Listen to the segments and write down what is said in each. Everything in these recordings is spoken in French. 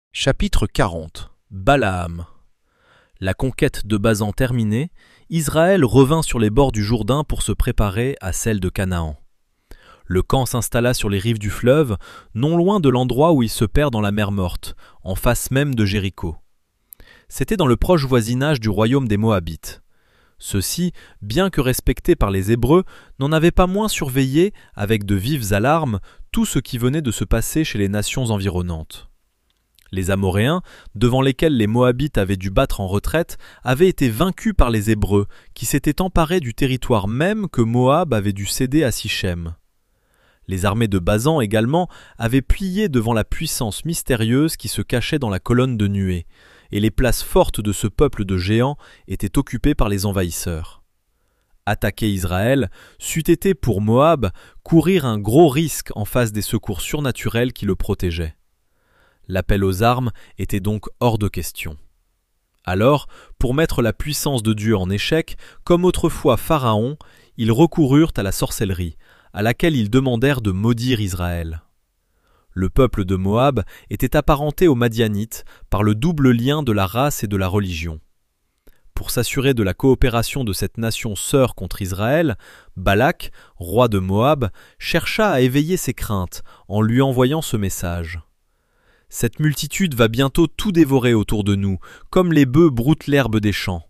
Chapitre 40. Balaam. La conquête de Basan terminée, Israël revint sur les bords du Jourdain pour se préparer à celle de Canaan. Le camp s'installa sur les rives du fleuve, non loin de l'endroit où il se perd dans la mer Morte, en face même de Jéricho. C'était dans le proche voisinage du royaume des Moabites. Ceux-ci, bien que respectés par les Hébreux, n'en avaient pas moins surveillé, avec de vives alarmes, tout ce qui venait de se passer chez les nations environnantes. Les Amoréens, devant lesquels les Moabites avaient dû battre en retraite, avaient été vaincus par les Hébreux, qui s'étaient emparés du territoire même que Moab avait dû céder à Sichem. Les armées de Basan également avaient plié devant la puissance mystérieuse qui se cachait dans la colonne de nuée, et les places fortes de ce peuple de géants étaient occupées par les envahisseurs. Attaquer Israël c'eût été pour Moab courir un gros risque en face des secours surnaturels qui le protégeaient. L'appel aux armes était donc hors de question. Alors, pour mettre la puissance de Dieu en échec, comme autrefois Pharaon, ils recoururent à la sorcellerie, à laquelle ils demandèrent de maudire Israël. Le peuple de Moab était apparenté aux Madianites par le double lien de la race et de la religion. Pour s'assurer de la coopération de cette nation sœur contre Israël, Balak, roi de Moab, chercha à éveiller ses craintes en lui envoyant ce message. Cette multitude va bientôt tout dévorer autour de nous, comme les bœufs broutent l'herbe des champs.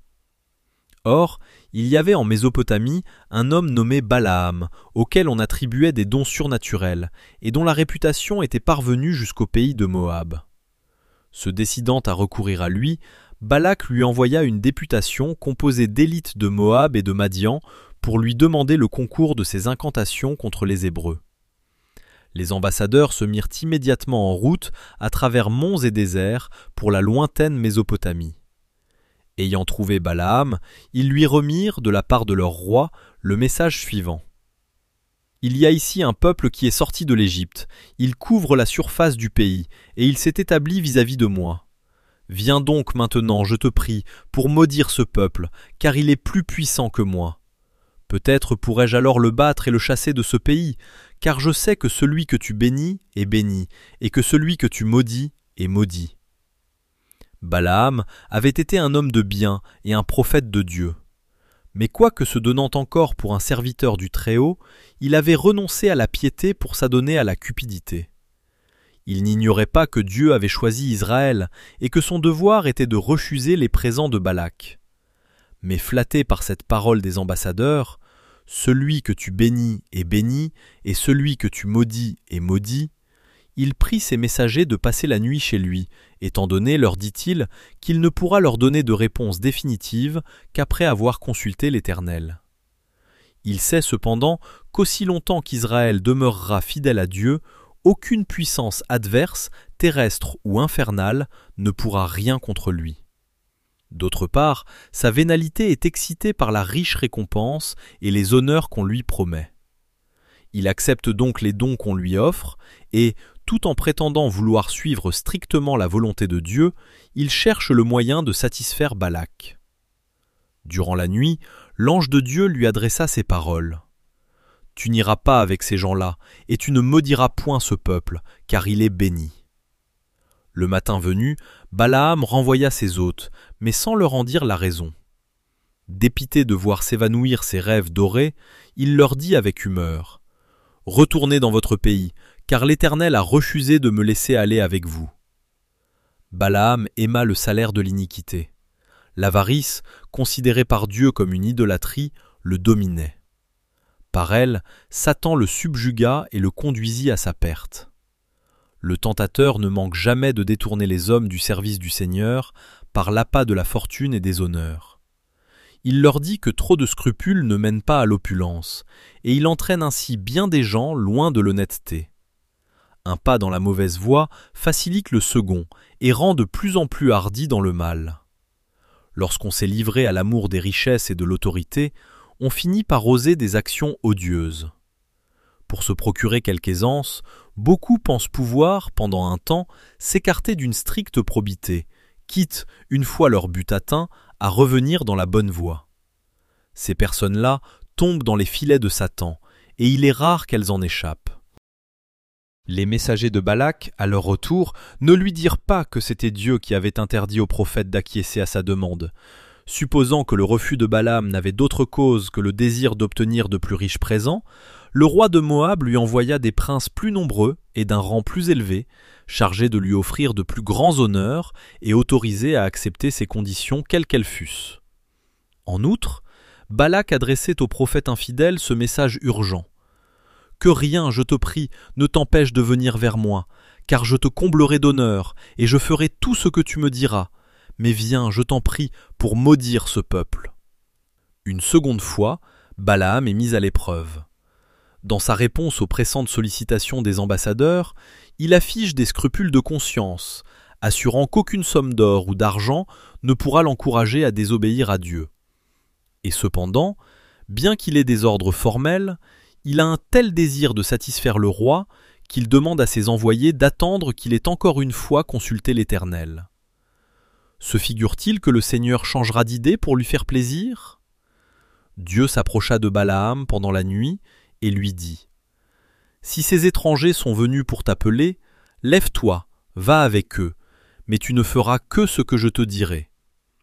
Or, il y avait en Mésopotamie un homme nommé Balaam, auquel on attribuait des dons surnaturels, et dont la réputation était parvenue jusqu'au pays de Moab. Se décidant à recourir à lui, Balak lui envoya une députation composée d'élites de Moab et de Madian pour lui demander le concours de ses incantations contre les Hébreux. Les ambassadeurs se mirent immédiatement en route à travers monts et déserts pour la lointaine Mésopotamie. Ayant trouvé Balaam, ils lui remirent, de la part de leur roi, le message suivant. « Il y a ici un peuple qui est sorti de l'Égypte, il couvre la surface du pays, et il s'est établi vis-à-vis de moi. Viens donc maintenant, je te prie, pour maudire ce peuple, car il est plus puissant que moi. Peut-être pourrais-je alors le battre et le chasser de ce pays, car je sais que celui que tu bénis est béni, et que celui que tu maudis est maudit. » Balaam avait été un homme de bien et un prophète de Dieu. Mais quoique se donnant encore pour un serviteur du Très-Haut, il avait renoncé à la piété pour s'adonner à la cupidité. Il n'ignorait pas que Dieu avait choisi Israël, et que son devoir était de refuser les présents de Balak. Mais flatté par cette parole des ambassadeurs, « Celui que tu bénis est béni, et celui que tu maudis est maudit », il prit ses messagers de passer la nuit chez lui, étant donné, leur dit-il, qu'il ne pourra leur donner de réponse définitive qu'après avoir consulté l'Éternel. Il sait cependant qu'aussi longtemps qu'Israël demeurera fidèle à Dieu, aucune puissance adverse, terrestre ou infernale, ne pourra rien contre lui. D'autre part, sa vénalité est excitée par la riche récompense et les honneurs qu'on lui promet. Il accepte donc les dons qu'on lui offre, et, tout en prétendant vouloir suivre strictement la volonté de Dieu, il cherche le moyen de satisfaire Balak. Durant la nuit, l'ange de Dieu lui adressa ces paroles. « Tu n'iras pas avec ces gens-là, et tu ne maudiras point ce peuple, car il est béni. » Le matin venu, Balaam renvoya ses hôtes, mais sans leur en dire la raison. Dépité de voir s'évanouir ses rêves dorés, il leur dit avec humeur : « Retournez dans votre pays, car l'Éternel a refusé de me laisser aller avec vous. » Balaam aima le salaire de l'iniquité. L'avarice, considérée par Dieu comme une idolâtrie, le dominait. Par elle, Satan le subjugua et le conduisit à sa perte. Le tentateur ne manque jamais de détourner les hommes du service du Seigneur par l'appât de la fortune et des honneurs. Il leur dit que trop de scrupules ne mènent pas à l'opulence, et il entraîne ainsi bien des gens loin de l'honnêteté. Un pas dans la mauvaise voie facilite le second et rend de plus en plus hardi dans le mal. Lorsqu'on s'est livré à l'amour des richesses et de l'autorité, on finit par oser des actions odieuses. Pour se procurer quelque aisance, beaucoup pensent pouvoir, pendant un temps, s'écarter d'une stricte probité, quitte, une fois leur but atteint, à revenir dans la bonne voie. Ces personnes-là tombent dans les filets de Satan, et il est rare qu'elles en échappent. Les messagers de Balak, à leur retour, ne lui dirent pas que c'était Dieu qui avait interdit au prophète d'acquiescer à sa demande. Supposant que le refus de Balaam n'avait d'autre cause que le désir d'obtenir de plus riches présents, le roi de Moab lui envoya des princes plus nombreux et d'un rang plus élevé, chargés de lui offrir de plus grands honneurs et autorisés à accepter ses conditions quelles qu'elles fussent. En outre, Balak adressait au prophète infidèle ce message urgent. « Que rien, je te prie, ne t'empêche de venir vers moi, car je te comblerai d'honneur, et je ferai tout ce que tu me diras. Mais viens, je t'en prie, pour maudire ce peuple. » Une seconde fois, Balaam est mis à l'épreuve. Dans sa réponse aux pressantes sollicitations des ambassadeurs, il affiche des scrupules de conscience, assurant qu'aucune somme d'or ou d'argent ne pourra l'encourager à désobéir à Dieu. Et cependant, bien qu'il ait des ordres formels, il a un tel désir de satisfaire le roi qu'il demande à ses envoyés d'attendre qu'il ait encore une fois consulté l'Éternel. Se figure-t-il que le Seigneur changera d'idée pour lui faire plaisir ? Dieu s'approcha de Balaam pendant la nuit et lui dit : « Si ces étrangers sont venus pour t'appeler, lève-toi, va avec eux, mais tu ne feras que ce que je te dirai. »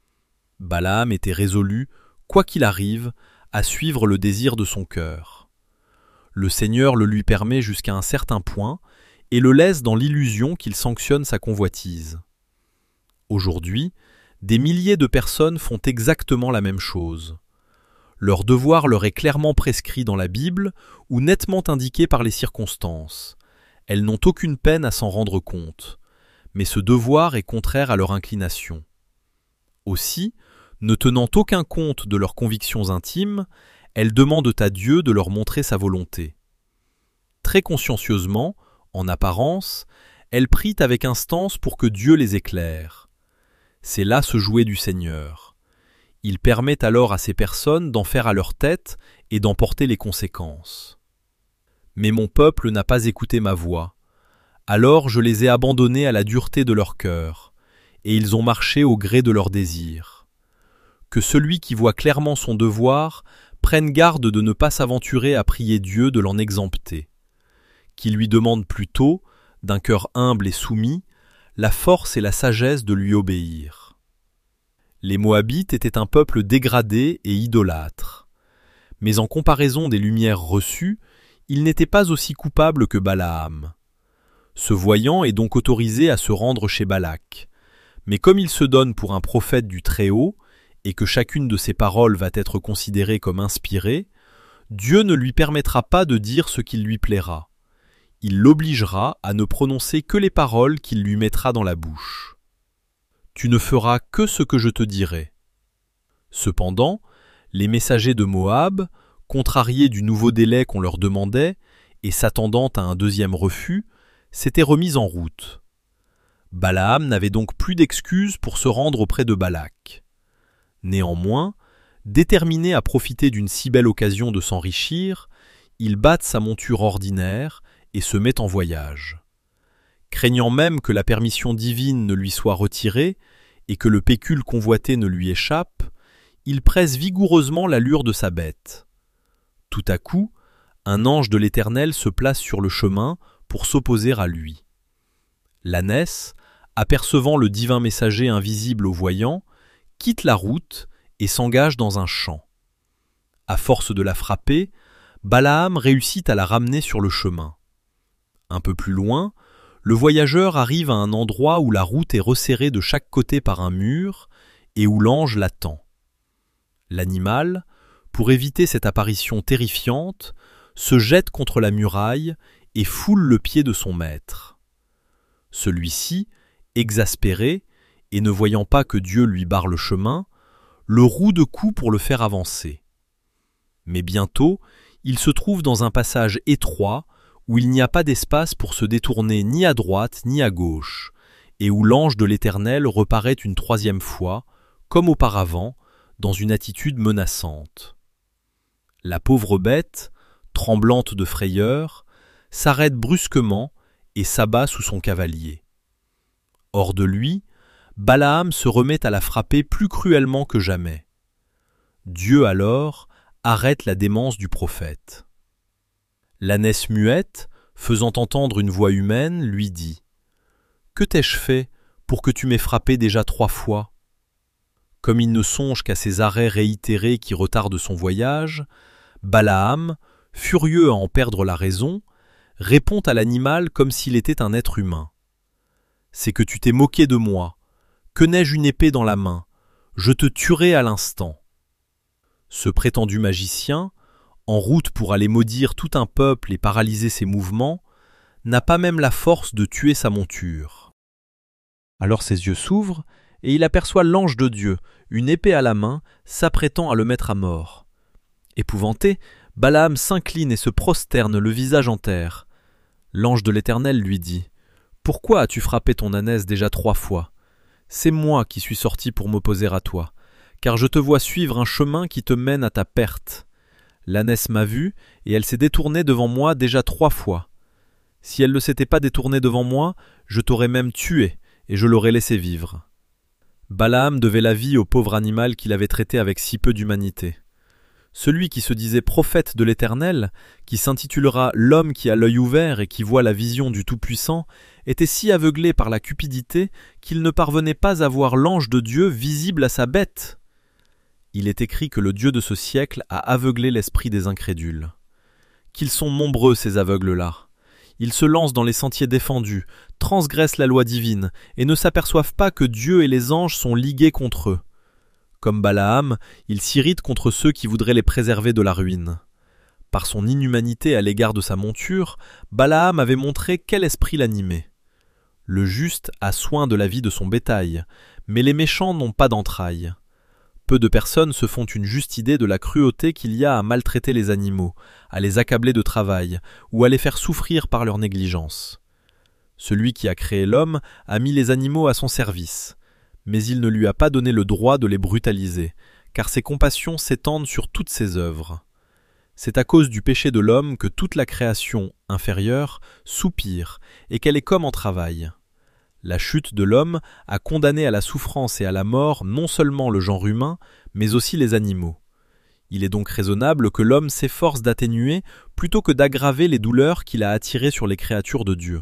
Balaam était résolu, quoi qu'il arrive, à suivre le désir de son cœur. Le Seigneur le lui permet jusqu'à un certain point et le laisse dans l'illusion qu'il sanctionne sa convoitise. Aujourd'hui, des milliers de personnes font exactement la même chose. Leur devoir leur est clairement prescrit dans la Bible ou nettement indiqué par les circonstances. Elles n'ont aucune peine à s'en rendre compte, mais ce devoir est contraire à leur inclination. Aussi, ne tenant aucun compte de leurs convictions intimes, elles demandent à Dieu de leur montrer sa volonté. Très consciencieusement, en apparence, elles prient avec instance pour que Dieu les éclaire. C'est là ce jouet du Seigneur. Il permet alors à ces personnes d'en faire à leur tête et d'en porter les conséquences. Mais mon peuple n'a pas écouté ma voix. Alors je les ai abandonnés à la dureté de leur cœur, et ils ont marché au gré de leurs désirs. Que celui qui voit clairement son devoir prenne garde de ne pas s'aventurer à prier Dieu de l'en exempter. Qu'il lui demande plutôt, d'un cœur humble et soumis, la force et la sagesse de lui obéir. Les Moabites étaient un peuple dégradé et idolâtre. Mais en comparaison des lumières reçues, ils n'étaient pas aussi coupables que Balaam. Ce voyant est donc autorisé à se rendre chez Balak. Mais comme il se donne pour un prophète du Très-Haut, et que chacune de ses paroles va être considérée comme inspirée, Dieu ne lui permettra pas de dire ce qu'il lui plaira. Il l'obligera à ne prononcer que les paroles qu'il lui mettra dans la bouche. Tu ne feras que ce que je te dirai. Cependant, les messagers de Moab, contrariés du nouveau délai qu'on leur demandait et s'attendant à un deuxième refus, s'étaient remis en route. Balaam n'avait donc plus d'excuses pour se rendre auprès de Balak. Néanmoins, déterminé à profiter d'une si belle occasion de s'enrichir, il bâte sa monture ordinaire et se met en voyage. Craignant même que la permission divine ne lui soit retirée et que le pécule convoité ne lui échappe, il presse vigoureusement l'allure de sa bête. Tout à coup, un ange de l'Éternel se place sur le chemin pour s'opposer à lui. L'ânesse, apercevant le divin messager invisible au voyant, quitte la route et s'engage dans un champ. À force de la frapper, Balaam réussit à la ramener sur le chemin. Un peu plus loin, le voyageur arrive à un endroit où la route est resserrée de chaque côté par un mur et où l'ange l'attend. L'animal, pour éviter cette apparition terrifiante, se jette contre la muraille et foule le pied de son maître. Celui-ci, exaspéré, et ne voyant pas que Dieu lui barre le chemin, le roue de coups pour le faire avancer. Mais bientôt, il se trouve dans un passage étroit où il n'y a pas d'espace pour se détourner ni à droite ni à gauche, et où l'ange de l'Éternel reparaît une troisième fois, comme auparavant, dans une attitude menaçante. La pauvre bête, tremblante de frayeur, s'arrête brusquement et s'abat sous son cavalier. Hors de lui, Balaam se remet à la frapper plus cruellement que jamais. Dieu alors arrête la démence du prophète. L'ânesse muette, faisant entendre une voix humaine, lui dit « Que t'ai-je fait pour que tu m'aies frappé déjà 3 fois ?» Comme il ne songe qu'à ces arrêts réitérés qui retardent son voyage, Balaam, furieux à en perdre la raison, répond à l'animal comme s'il était un être humain. « C'est que tu t'es moqué de moi. Que n'ai-je une épée dans la main? Je te tuerai à l'instant. » Ce prétendu magicien, en route pour aller maudire tout un peuple et paralyser ses mouvements, n'a pas même la force de tuer sa monture. Alors ses yeux s'ouvrent, et il aperçoit l'ange de Dieu, une épée à la main, s'apprêtant à le mettre à mort. Épouvanté, Balaam s'incline et se prosterne le visage en terre. L'ange de l'Éternel lui dit « Pourquoi as-tu frappé ton ânesse déjà 3 fois? C'est moi qui suis sorti pour m'opposer à toi, car je te vois suivre un chemin qui te mène à ta perte. L'ânesse m'a vu, et elle s'est détournée devant moi déjà 3 fois. Si elle ne s'était pas détournée devant moi, je t'aurais même tué, et je l'aurais laissé vivre. » Balaam devait la vie au pauvre animal qu'il avait traité avec si peu d'humanité. Celui qui se disait prophète de l'Éternel, qui s'intitulera l'homme qui a l'œil ouvert et qui voit la vision du Tout-Puissant, était si aveuglé par la cupidité qu'il ne parvenait pas à voir l'ange de Dieu visible à sa bête. Il est écrit que le Dieu de ce siècle a aveuglé l'esprit des incrédules. Qu'ils sont nombreux ces aveugles-là. Ils se lancent dans les sentiers défendus, transgressent la loi divine et ne s'aperçoivent pas que Dieu et les anges sont ligués contre eux. Comme Balaam, ils s'irritent contre ceux qui voudraient les préserver de la ruine. Par son inhumanité à l'égard de sa monture, Balaam avait montré quel esprit l'animait. Le juste a soin de la vie de son bétail, mais les méchants n'ont pas d'entrailles. Peu de personnes se font une juste idée de la cruauté qu'il y a à maltraiter les animaux, à les accabler de travail, ou à les faire souffrir par leur négligence. Celui qui a créé l'homme a mis les animaux à son service, mais il ne lui a pas donné le droit de les brutaliser, car ses compassions s'étendent sur toutes ses œuvres. C'est à cause du péché de l'homme que toute la création inférieure soupire et qu'elle est comme en travail. La chute de l'homme a condamné à la souffrance et à la mort non seulement le genre humain, mais aussi les animaux. Il est donc raisonnable que l'homme s'efforce d'atténuer plutôt que d'aggraver les douleurs qu'il a attirées sur les créatures de Dieu.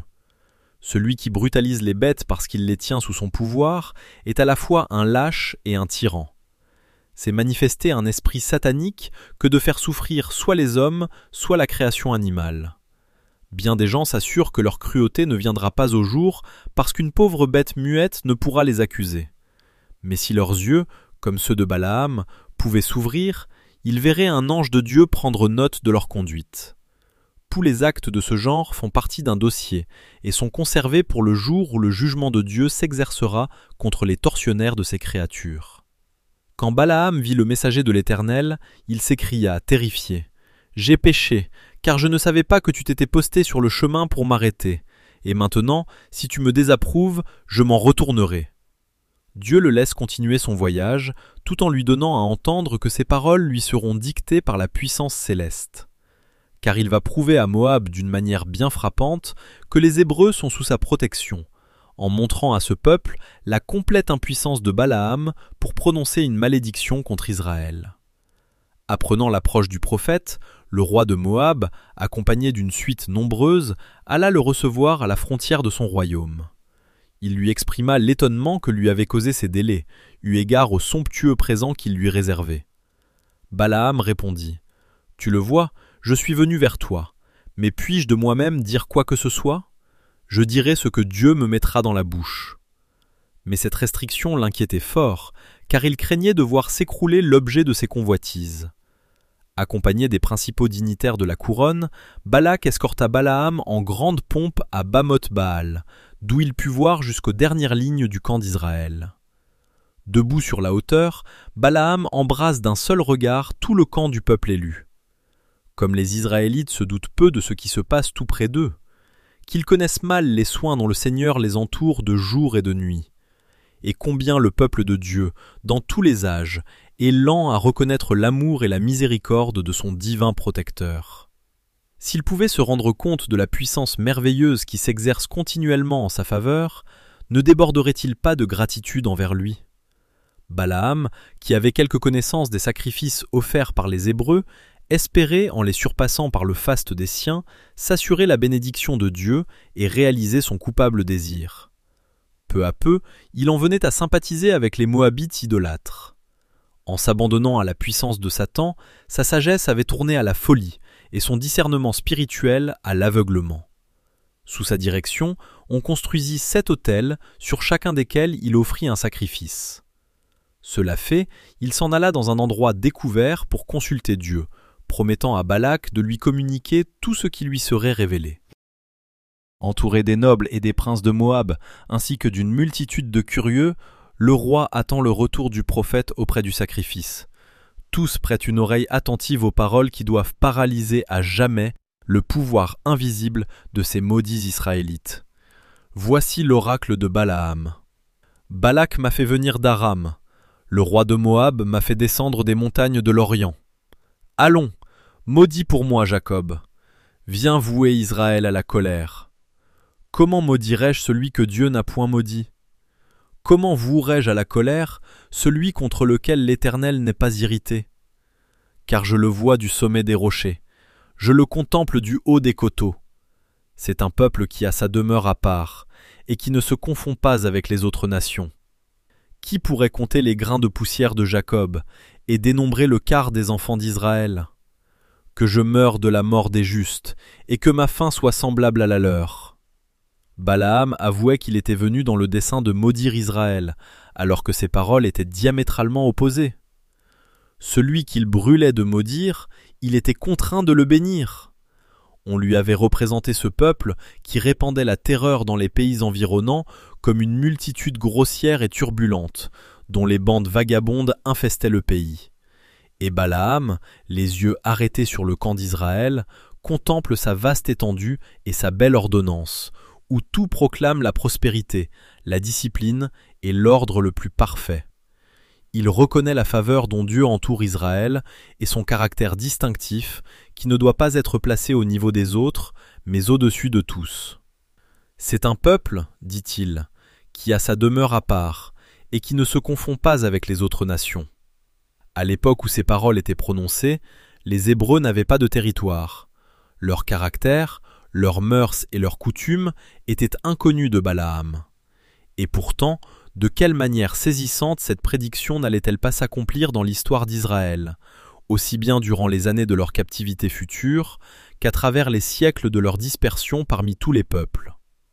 Celui qui brutalise les bêtes parce qu'il les tient sous son pouvoir est à la fois un lâche et un tyran. C'est manifester un esprit satanique que de faire souffrir soit les hommes, soit la création animale. Bien des gens s'assurent que leur cruauté ne viendra pas au jour parce qu'une pauvre bête muette ne pourra les accuser. Mais si leurs yeux, comme ceux de Balaam, pouvaient s'ouvrir, ils verraient un ange de Dieu prendre note de leur conduite. Tous les actes de ce genre font partie d'un dossier et sont conservés pour le jour où le jugement de Dieu s'exercera contre les tortionnaires de ses créatures. Quand Balaam vit le messager de l'Éternel, il s'écria, terrifié, « J'ai péché, car je ne savais pas que tu t'étais posté sur le chemin pour m'arrêter, et maintenant, si tu me désapprouves, je m'en retournerai. » Dieu le laisse continuer son voyage, tout en lui donnant à entendre que ses paroles lui seront dictées par la puissance céleste. Car il va prouver à Moab d'une manière bien frappante que les Hébreux sont sous sa protection, en montrant à ce peuple la complète impuissance de Balaam pour prononcer une malédiction contre Israël. Apprenant l'approche du prophète, le roi de Moab, accompagné d'une suite nombreuse, alla le recevoir à la frontière de son royaume. Il lui exprima l'étonnement que lui avaient causé ces délais, eu égard aux somptueux présents qu'il lui réservait. Balaam répondit, « Tu le vois, je suis venu vers toi, mais puis-je de moi-même dire quoi que ce soit ? Je dirai ce que Dieu me mettra dans la bouche. » Mais cette restriction l'inquiétait fort, car il craignait de voir s'écrouler l'objet de ses convoitises. Accompagné des principaux dignitaires de la couronne, Balak escorta Balaam en grande pompe à Bamoth-Baal, d'où il put voir jusqu'aux dernières lignes du camp d'Israël. Debout sur la hauteur, Balaam embrase d'un seul regard tout le camp du peuple élu. Comme les Israélites se doutent peu de ce qui se passe tout près d'eux, qu'ils connaissent mal les soins dont le Seigneur les entoure de jour et de nuit, et combien le peuple de Dieu, dans tous les âges, est lent à reconnaître l'amour et la miséricorde de son divin protecteur. S'il pouvait se rendre compte de la puissance merveilleuse qui s'exerce continuellement en sa faveur, ne déborderait-il pas de gratitude envers lui ? Balaam, qui avait quelque connaissance des sacrifices offerts par les Hébreux, espérer, en les surpassant par le faste des siens, s'assurer la bénédiction de Dieu et réaliser son coupable désir. Peu à peu, il en venait à sympathiser avec les Moabites idolâtres. En s'abandonnant à la puissance de Satan, sa sagesse avait tourné à la folie et son discernement spirituel à l'aveuglement. Sous sa direction, on construisit 7 autels, sur chacun desquels il offrit un sacrifice. Cela fait, il s'en alla dans un endroit découvert pour consulter Dieu, promettant à Balak de lui communiquer tout ce qui lui serait révélé. Entouré des nobles et des princes de Moab, ainsi que d'une multitude de curieux, le roi attend le retour du prophète auprès du sacrifice. Tous prêtent une oreille attentive aux paroles qui doivent paralyser à jamais le pouvoir invisible de ces maudits Israélites. Voici l'oracle de Balaam. Balak m'a fait venir d'Aram. Le roi de Moab m'a fait descendre des montagnes de l'Orient. Allons, maudis pour moi Jacob. Viens vouer Israël à la colère. Comment maudirais-je celui que Dieu n'a point maudit? Comment vouerais-je à la colère celui contre lequel l'Éternel n'est pas irrité? Car je le vois du sommet des rochers, je le contemple du haut des coteaux. C'est un peuple qui a sa demeure à part, et qui ne se confond pas avec les autres nations. Qui pourrait compter les grains de poussière de Jacob, et dénombrer le quart des enfants d'Israël? Que je meure de la mort des justes, et que ma fin soit semblable à la leur. Balaam avouait qu'il était venu dans le dessein de maudire Israël, alors que ses paroles étaient diamétralement opposées. Celui qu'il brûlait de maudire, il était contraint de le bénir. On lui avait représenté ce peuple qui répandait la terreur dans les pays environnants comme une multitude grossière et turbulente, dont les bandes vagabondes infestaient le pays. Et Balaam, les yeux arrêtés sur le camp d'Israël, contemple sa vaste étendue et sa belle ordonnance, où tout proclame la prospérité, la discipline et l'ordre le plus parfait. Il reconnaît la faveur dont Dieu entoure Israël et son caractère distinctif qui ne doit pas être placé au niveau des autres, mais au-dessus de tous. C'est un peuple, dit-il, qui a sa demeure à part et qui ne se confond pas avec les autres nations. À l'époque où ces paroles étaient prononcées, les Hébreux n'avaient pas de territoire. Leur caractère, leurs mœurs et leurs coutumes étaient inconnus de Balaam. Et pourtant, de quelle manière saisissante cette prédiction n'allait-elle pas s'accomplir dans l'histoire d'Israël, aussi bien durant les années de leur captivité future qu'à travers les siècles de leur dispersion parmi tous les peuples.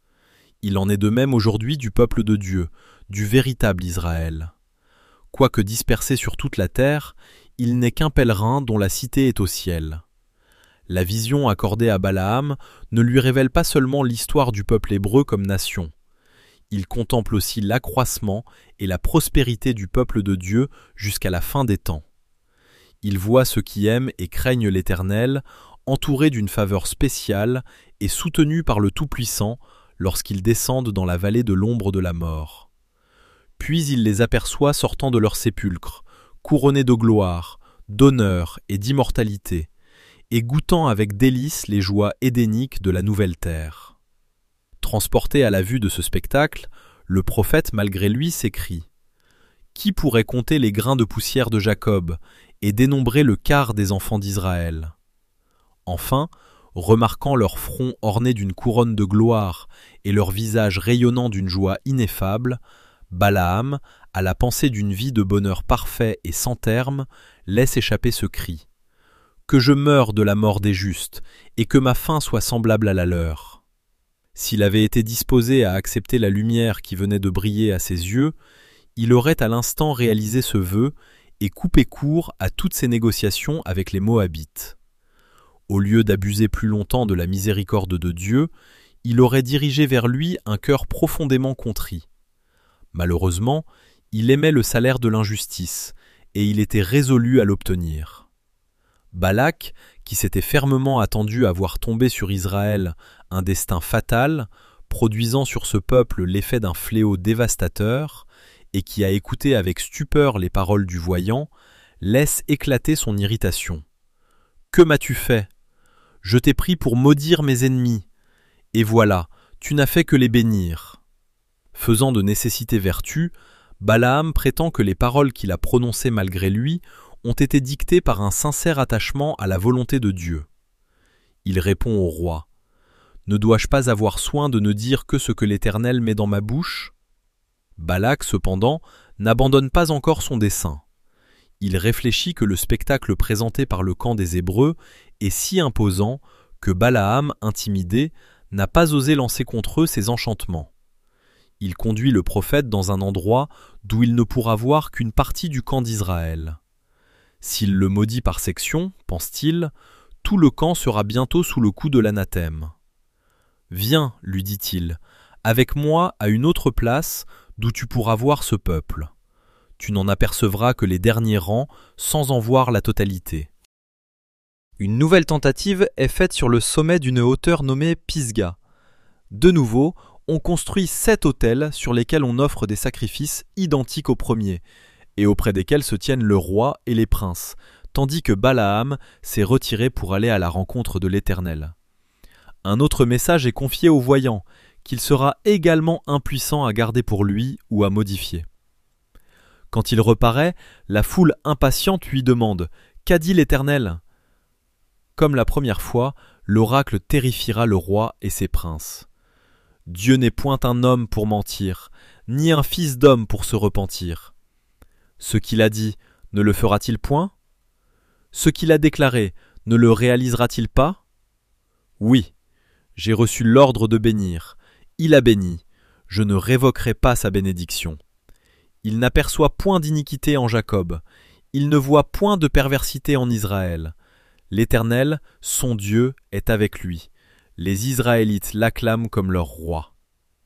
Il en est de même aujourd'hui du peuple de Dieu, du véritable Israël. Quoique dispersé sur toute la terre, il n'est qu'un pèlerin dont la cité est au ciel. La vision accordée à Balaam ne lui révèle pas seulement l'histoire du peuple hébreu comme nation. Il contemple aussi l'accroissement et la prospérité du peuple de Dieu jusqu'à la fin des temps. Il voit ceux qui aiment et craignent l'Éternel, entourés d'une faveur spéciale et soutenus par le Tout-Puissant lorsqu'ils descendent dans la vallée de l'ombre de la mort. Puis il les aperçoit sortant de leur sépulcre, couronnés de gloire, d'honneur et d'immortalité, et goûtant avec délice les joies édéniques de la nouvelle terre. Transporté à la vue de ce spectacle, le prophète malgré lui s'écrie « Qui pourrait compter les grains de poussière de Jacob et dénombrer le quart des enfants d'Israël ?» Enfin, remarquant leur front orné d'une couronne de gloire et leur visage rayonnant d'une joie ineffable, Balaam, à la pensée d'une vie de bonheur parfait et sans terme, laisse échapper ce cri « Que je meure de la mort des justes, et que ma fin soit semblable à la leur. » S'il avait été disposé à accepter la lumière qui venait de briller à ses yeux, il aurait à l'instant réalisé ce vœu et coupé court à toutes ses négociations avec les Moabites. Au lieu d'abuser plus longtemps de la miséricorde de Dieu, il aurait dirigé vers lui un cœur profondément contrit. Malheureusement, il aimait le salaire de l'injustice, et il était résolu à l'obtenir. Balak, qui s'était fermement attendu à voir tomber sur Israël un destin fatal, produisant sur ce peuple l'effet d'un fléau dévastateur, et qui a écouté avec stupeur les paroles du voyant, laisse éclater son irritation. « Que m'as-tu fait ? Je t'ai pris pour maudire mes ennemis, et voilà, tu n'as fait que les bénir. » Faisant de nécessité vertu, Balaam prétend que les paroles qu'il a prononcées malgré lui ont été dictés par un sincère attachement à la volonté de Dieu. Il répond au roi : « Ne dois-je pas avoir soin de ne dire que ce que l'Éternel met dans ma bouche ?» Balak, cependant, n'abandonne pas encore son dessein. Il réfléchit que le spectacle présenté par le camp des Hébreux est si imposant que Balaam, intimidé, n'a pas osé lancer contre eux ses enchantements. Il conduit le prophète dans un endroit d'où il ne pourra voir qu'une partie du camp d'Israël. S'il le maudit par section, pense-t-il, tout le camp sera bientôt sous le coup de l'anathème. « Viens, lui dit-il, avec moi à une autre place d'où tu pourras voir ce peuple. Tu n'en apercevras que les derniers rangs sans en voir la totalité. » Une nouvelle tentative est faite sur le sommet d'une hauteur nommée Pisga. De nouveau, on construit 7 autels sur lesquels on offre des sacrifices identiques aux premiers, et auprès desquels se tiennent le roi et les princes, tandis que Balaam s'est retiré pour aller à la rencontre de l'Éternel. Un autre message est confié au voyant, qu'il sera également impuissant à garder pour lui ou à modifier. Quand il reparaît, la foule impatiente lui demande « Qu'a dit l'Éternel ?» Comme la première fois, l'oracle terrifiera le roi et ses princes. Dieu n'est point un homme pour mentir, ni un fils d'homme pour se repentir. Ce qu'il a dit, ne le fera-t-il point ? Ce qu'il a déclaré, ne le réalisera-t-il pas ? Oui, j'ai reçu l'ordre de bénir. Il a béni, je ne révoquerai pas sa bénédiction. Il n'aperçoit point d'iniquité en Jacob, il ne voit point de perversité en Israël. L'Éternel, son Dieu, est avec lui. Les Israélites l'acclament comme leur roi.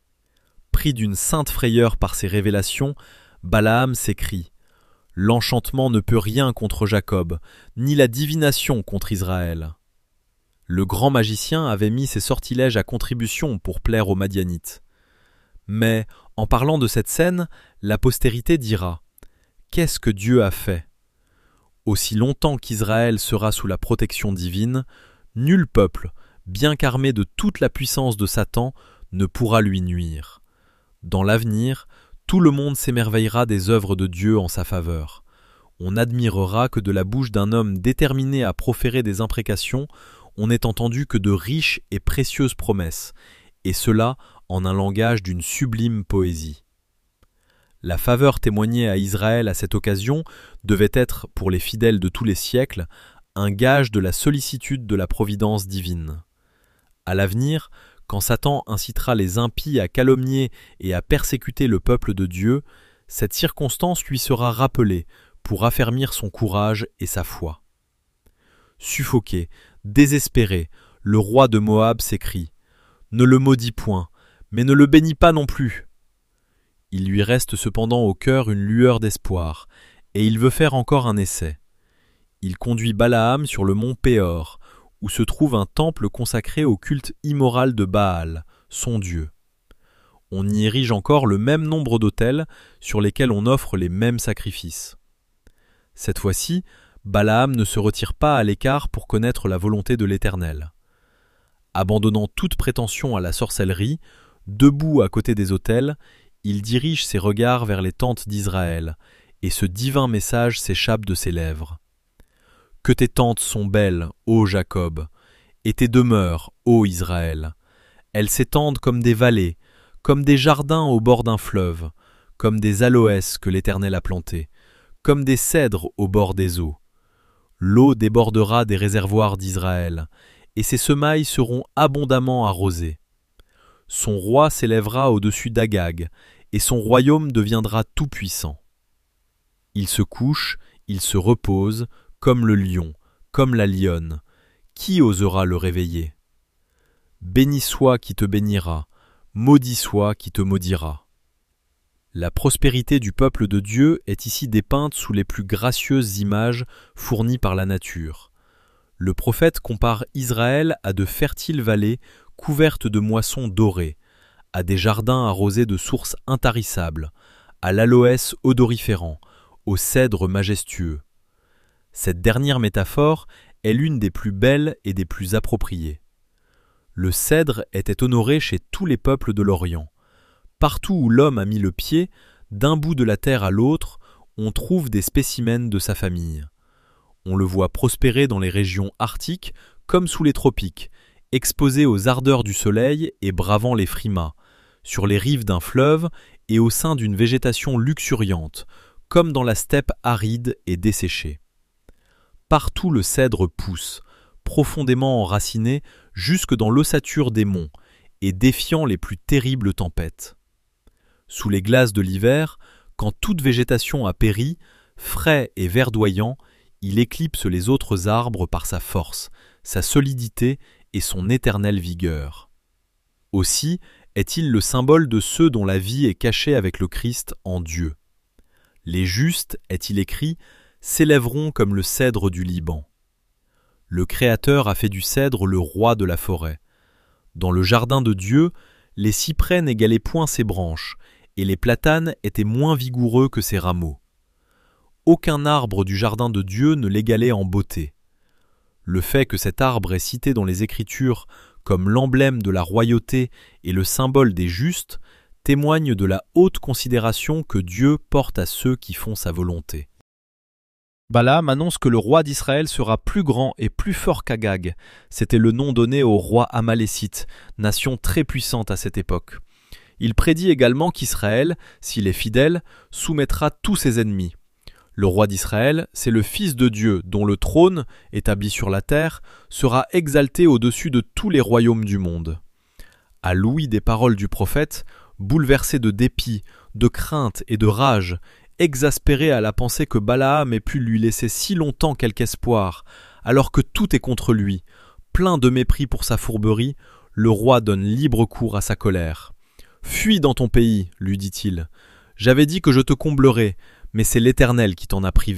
Pris d'une sainte frayeur par ces révélations, Balaam s'écrie : « L'enchantement ne peut rien contre Jacob, ni la divination contre Israël. » Le grand magicien avait mis ses sortilèges à contribution pour plaire aux Madianites. Mais, en parlant de cette scène, la postérité dira : « Qu'est-ce que Dieu a fait ? Aussi longtemps qu'Israël sera sous la protection divine, nul peuple, bien qu'armé de toute la puissance de Satan, ne pourra lui nuire. Dans l'avenir, tout le monde s'émerveillera des œuvres de Dieu en sa faveur. On admirera que de la bouche d'un homme déterminé à proférer des imprécations, on n'ait entendu que de riches et précieuses promesses, et cela en un langage d'une sublime poésie. La faveur témoignée à Israël à cette occasion devait être, pour les fidèles de tous les siècles, un gage de la sollicitude de la providence divine. À l'avenir, quand Satan incitera les impies à calomnier et à persécuter le peuple de Dieu, cette circonstance lui sera rappelée pour affermir son courage et sa foi. Suffoqué, désespéré, le roi de Moab s'écrie : « Ne le maudis point, mais ne le bénis pas non plus. » Il lui reste cependant au cœur une lueur d'espoir, et il veut faire encore un essai. Il conduit Balaam sur le mont Péor, où se trouve un temple consacré au culte immoral de Baal, son dieu. On y érige encore le même nombre d'autels sur lesquels on offre les mêmes sacrifices. Cette fois-ci, Balaam ne se retire pas à l'écart pour connaître la volonté de l'Éternel. Abandonnant toute prétention à la sorcellerie, debout à côté des autels, il dirige ses regards vers les tentes d'Israël, et ce divin message s'échappe de ses lèvres. « Que tes tentes sont belles, ô Jacob, et tes demeures, ô Israël. Elles s'étendent comme des vallées, comme des jardins au bord d'un fleuve, comme des aloès que l'Éternel a plantés, comme des cèdres au bord des eaux. L'eau débordera des réservoirs d'Israël, et ses semailles seront abondamment arrosées. Son roi s'élèvera au-dessus d'Agag, et son royaume deviendra tout-puissant. Il se couche, il se repose, comme le lion, comme la lionne. Qui osera le réveiller ? Béni soit qui te bénira, maudit soit qui te maudira. » La prospérité du peuple de Dieu est ici dépeinte sous les plus gracieuses images fournies par la nature. Le prophète compare Israël à de fertiles vallées couvertes de moissons dorées, à des jardins arrosés de sources intarissables, à l'aloès odoriférant, aux cèdres majestueux. Cette dernière métaphore est l'une des plus belles et des plus appropriées. Le cèdre était honoré chez tous les peuples de l'Orient. Partout où l'homme a mis le pied, d'un bout de la terre à l'autre, on trouve des spécimens de sa famille. On le voit prospérer dans les régions arctiques comme sous les tropiques, exposé aux ardeurs du soleil et bravant les frimas, sur les rives d'un fleuve et au sein d'une végétation luxuriante, comme dans la steppe aride et desséchée. Partout le cèdre pousse, profondément enraciné jusque dans l'ossature des monts et défiant les plus terribles tempêtes. Sous les glaces de l'hiver, quand toute végétation a péri, frais et verdoyant, il éclipse les autres arbres par sa force, sa solidité et son éternelle vigueur. Aussi est-il le symbole de ceux dont la vie est cachée avec le Christ en Dieu. Les justes, est-il écrit, s'élèveront comme le cèdre du Liban. Le Créateur a fait du cèdre le roi de la forêt. Dans le jardin de Dieu, les cyprès n'égalaient point ses branches, et les platanes étaient moins vigoureux que ses rameaux. Aucun arbre du jardin de Dieu ne l'égalait en beauté. Le fait que cet arbre est cité dans les Écritures comme l'emblème de la royauté et le symbole des justes témoigne de la haute considération que Dieu porte à ceux qui font sa volonté. Balaam annonce que le roi d'Israël sera plus grand et plus fort qu'Agag. C'était le nom donné au roi amalécite, nation très puissante à cette époque. Il prédit également qu'Israël, s'il est fidèle, soumettra tous ses ennemis. Le roi d'Israël, c'est le Fils de Dieu, dont le trône, établi sur la terre, sera exalté au-dessus de tous les royaumes du monde. À l'ouïe des paroles du prophète, bouleversé de dépit, de crainte et de rage, exaspéré à la pensée que Balaam ait pu lui laisser si longtemps quelque espoir, alors que tout est contre lui, plein de mépris pour sa fourberie, le roi donne libre cours à sa colère. « Fuis dans ton pays, lui dit-il. J'avais dit que je te comblerais, mais c'est l'Éternel qui t'en a privé. »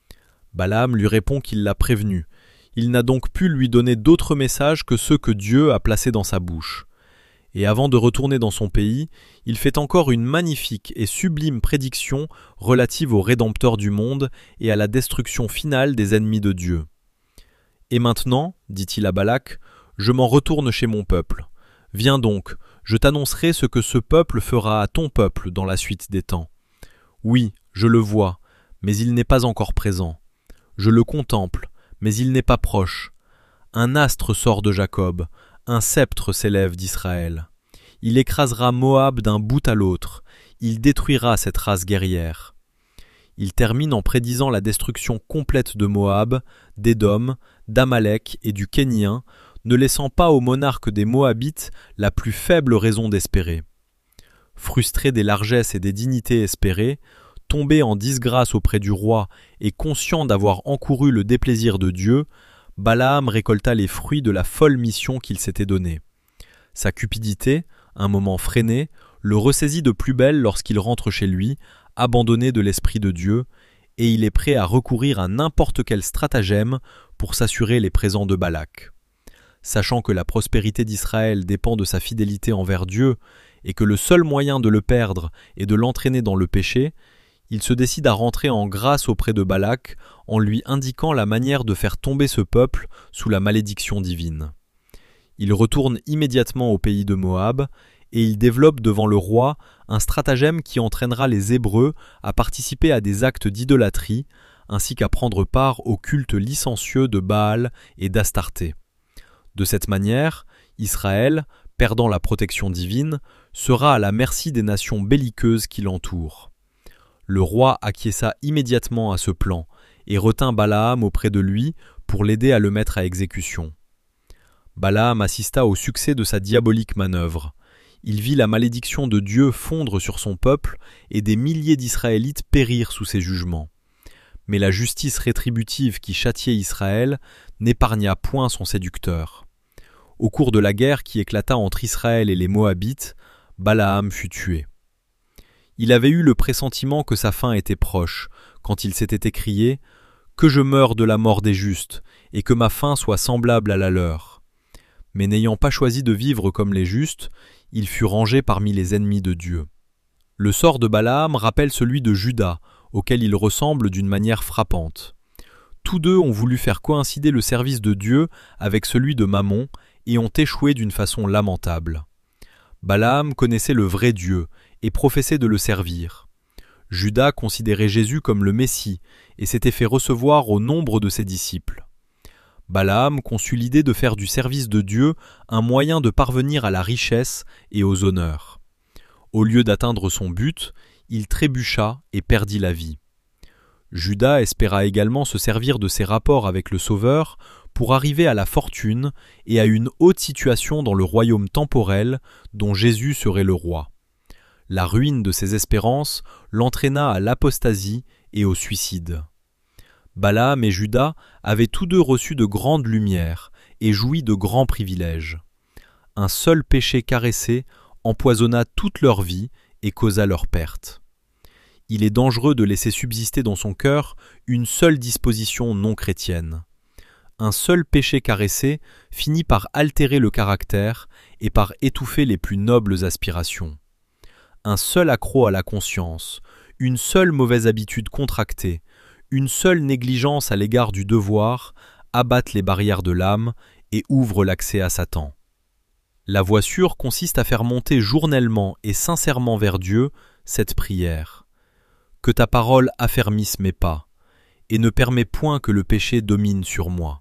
Balaam lui répond qu'il l'a prévenu. Il n'a donc pu lui donner d'autres messages que ceux que Dieu a placés dans sa bouche. Et avant de retourner dans son pays, il fait encore une magnifique et sublime prédiction relative au Rédempteur du monde et à la destruction finale des ennemis de Dieu. « Et maintenant, dit-il à Balak, je m'en retourne chez mon peuple. Viens donc, je t'annoncerai ce que ce peuple fera à ton peuple dans la suite des temps. Oui, je le vois, mais il n'est pas encore présent. Je le contemple, mais il n'est pas proche. Un astre sort de Jacob, un sceptre s'élève d'Israël. Il écrasera Moab d'un bout à l'autre, il détruira cette race guerrière. » Il termine en prédisant la destruction complète de Moab, d'Édom, d'Amalek et du Kénien, ne laissant pas aux monarques des Moabites la plus faible raison d'espérer. Frustré des largesses et des dignités espérées, tombé en disgrâce auprès du roi et conscient d'avoir encouru le déplaisir de Dieu, Balaam récolta les fruits de la folle mission qu'il s'était donnée. Sa cupidité, un moment freinée, le ressaisit de plus belle lorsqu'il rentre chez lui, abandonné de l'Esprit de Dieu, et il est prêt à recourir à n'importe quel stratagème pour s'assurer les présents de Balak. Sachant que la prospérité d'Israël dépend de sa fidélité envers Dieu et que le seul moyen de le perdre est de l'entraîner dans le péché, il se décide à rentrer en grâce auprès de Balak en lui indiquant la manière de faire tomber ce peuple sous la malédiction divine. Il retourne immédiatement au pays de Moab et il développe devant le roi un stratagème qui entraînera les Hébreux à participer à des actes d'idolâtrie ainsi qu'à prendre part au culte licencieux de Baal et d'Astarté. De cette manière, Israël, perdant la protection divine, sera à la merci des nations belliqueuses qui l'entourent. Le roi acquiesça immédiatement à ce plan et retint Balaam auprès de lui pour l'aider à le mettre à exécution. Balaam assista au succès de sa diabolique manœuvre. Il vit la malédiction de Dieu fondre sur son peuple et des milliers d'Israélites périr sous ses jugements. Mais la justice rétributive qui châtiait Israël n'épargna point son séducteur. Au cours de la guerre qui éclata entre Israël et les Moabites, Balaam fut tué. Il avait eu le pressentiment que sa fin était proche, quand il s'était écrié « Que je meure de la mort des justes, et que ma fin soit semblable à la leur. » Mais n'ayant pas choisi de vivre comme les justes, il fut rangé parmi les ennemis de Dieu. Le sort de Balaam rappelle celui de Juda, auquel il ressemble d'une manière frappante. Tous deux ont voulu faire coïncider le service de Dieu avec celui de Mammon et ont échoué d'une façon lamentable. Balaam connaissait le vrai Dieu et professait de le servir. Judas considérait Jésus comme le Messie et s'était fait recevoir au nombre de ses disciples. Balaam conçut l'idée de faire du service de Dieu un moyen de parvenir à la richesse et aux honneurs. Au lieu d'atteindre son but, il trébucha et perdit la vie. Judas espéra également se servir de ses rapports avec le Sauveur pour arriver à la fortune et à une haute situation dans le royaume temporel dont Jésus serait le roi. La ruine de ses espérances l'entraîna à l'apostasie et au suicide. Balaam et Judas avaient tous deux reçu de grandes lumières et joui de grands privilèges. Un seul péché caressé empoisonna toute leur vie et causa leur perte. Il est dangereux de laisser subsister dans son cœur une seule disposition non chrétienne. Un seul péché caressé finit par altérer le caractère et par étouffer les plus nobles aspirations. Un seul accroc à la conscience, une seule mauvaise habitude contractée, une seule négligence à l'égard du devoir abattent les barrières de l'âme et ouvrent l'accès à Satan. La voie sûre consiste à faire monter journellement et sincèrement vers Dieu cette prière. Que ta parole affermisse mes pas, et ne permets point que le péché domine sur moi.